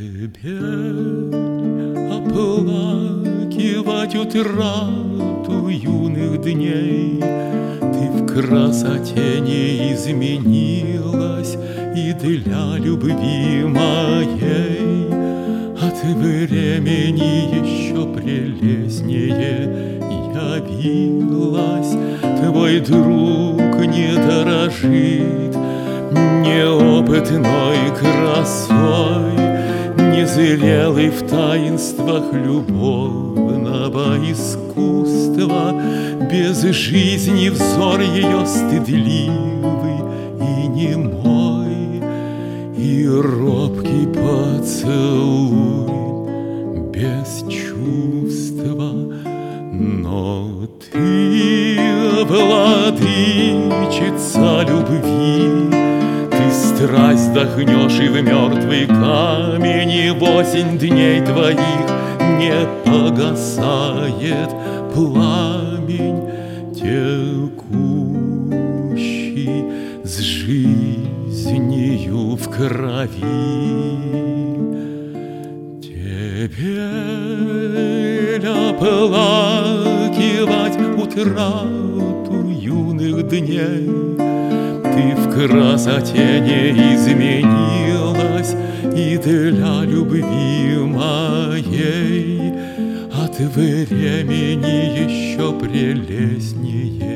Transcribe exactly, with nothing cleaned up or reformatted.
Тебе оплакивать утрату юных дней. Ты в красоте не изменилась и для любви моей. От времени еще прелестнее явилась. Твой друг не дорожит неопытной красой, незрелый в таинствах любовного искусства. Без жизни взор ее стыдливый и немой, и робкий поцелуй без чувства. Но ты, владычица любви, ты страсть вдохнешь и в мертвый камень, и восемь дней твоих не погасает пламень, текущий с жизнью в крови. Теперь оплакивать утрату юных дней. Ты в красоте не изменилась и для любви моей. От времени еще прелестнее